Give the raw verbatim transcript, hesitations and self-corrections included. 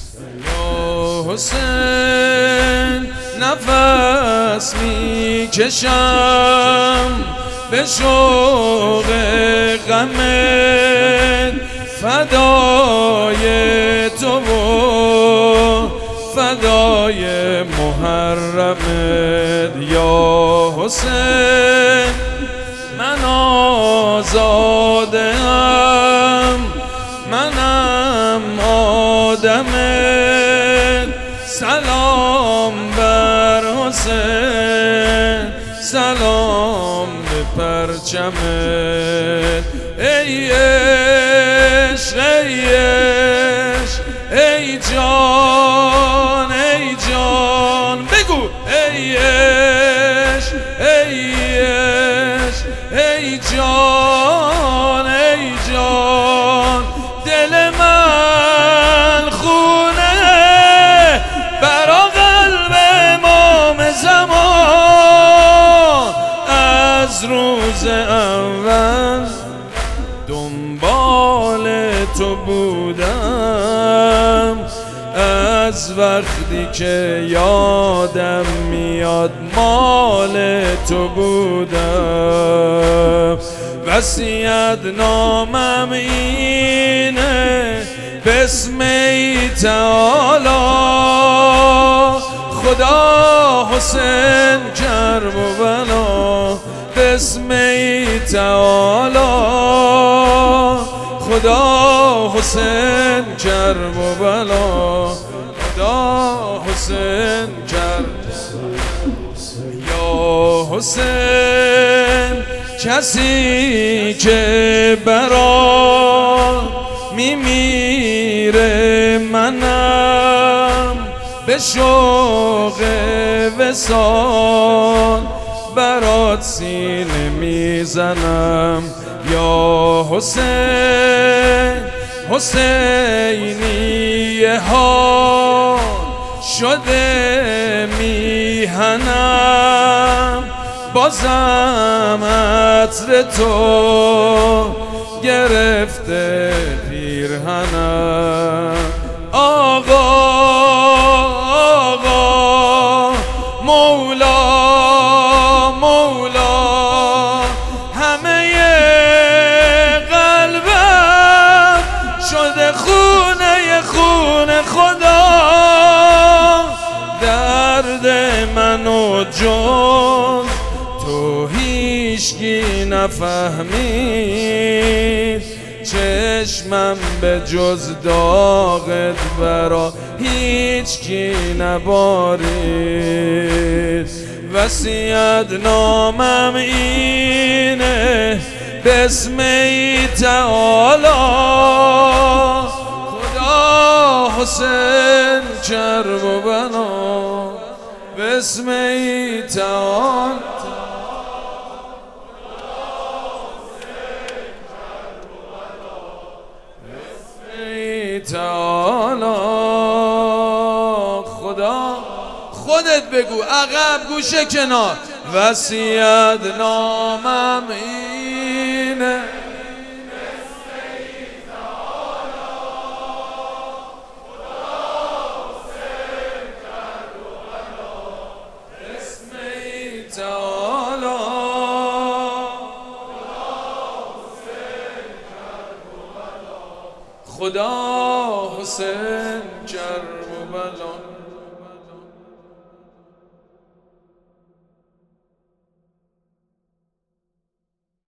یا حسین نفس می کشم به شوق غمت، فدای تو و فدای محرمت. یا حسین من آزاده ام، منم آدمت، سلام بر حسین، سلام به پرچمت. ای عشق ای عشق ای جان ای جان، بگو ای عشق ای عشق ای جان ای جان. دل من خونه برا قلب امام زمان، از روز اول دنبال تو بودم، از وقتی که یادم میاد مال تو بودم. وصیت نامم اینه بسم ای تعالی، خدا حسین کرب و بلا، بسم ای تعالی، خدا حسین کرب و بلا، خدا حسین کرب. یا حسین کسی که برا میمیره منم، به شوق وصال برات سینه میزنم. یا حسین حسینی ها شده میهنم، بازم عطر تو گرفته پیرهنم. آقا آقا مولا مولا، همه قلبم شده خونه خونه خدا. درد منو جز تو هیچکی نفهمید، چشمم به جز داغت برا هیچکی نبارید. وصیت نامم اینه بسم ای تعالی، خدا حسین کرب و بلا، بسم ای تعالی. تعالی خدا. خودت بگو عقب گوشه کنار. وصیت نامم اینه بسم ای تعالی، خدا حسین کرب و بلا.